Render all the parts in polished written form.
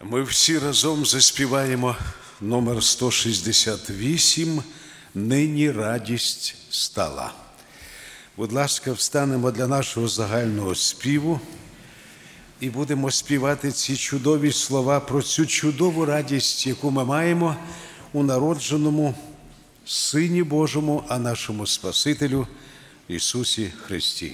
Ми всі разом заспіваємо номер 168 «Нині радість стала». Будь ласка, встанемо для нашого загального співу і будемо співати ці чудові слова про цю чудову радість, яку ми маємо у народженому Сині Божому, а нашому Спасителю Ісусі Христі.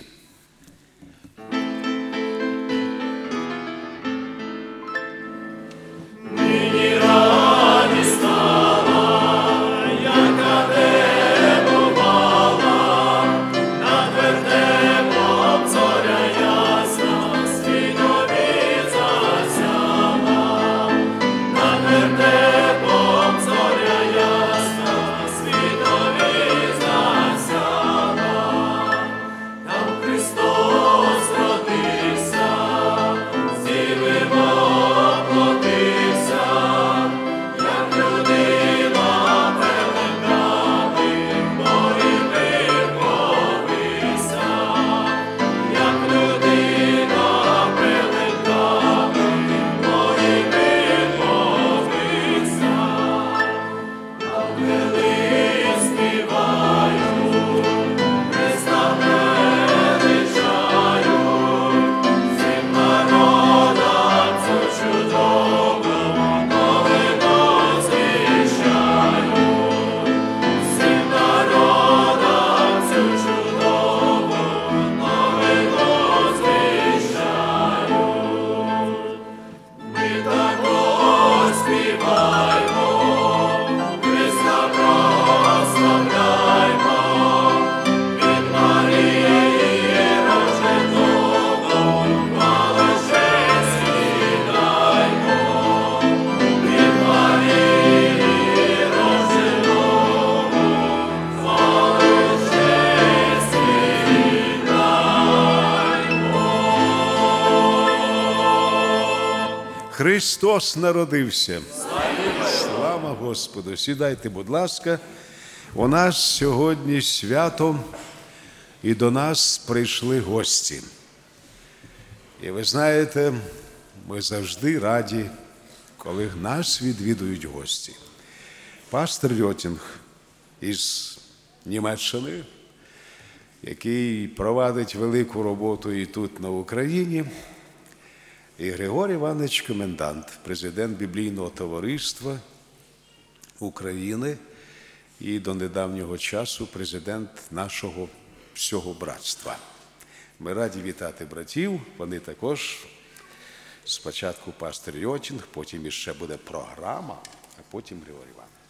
Христос народився. Слава Господу! Сідайте, будь ласка. У нас сьогодні свято, і до нас прийшли гості. І ви знаєте, ми завжди раді, коли нас відвідують гості. Пастор Йотінг із Німеччини, який провадить велику роботу і тут, на Україні, і Григорій Іванович Комендант, президент Біблійного товариства України і до недавнього часу президент нашого всього братства. Ми раді вітати братів, вони також. Спочатку пастор Йотінг, потім іще буде програма, а потім Григорій Іванович.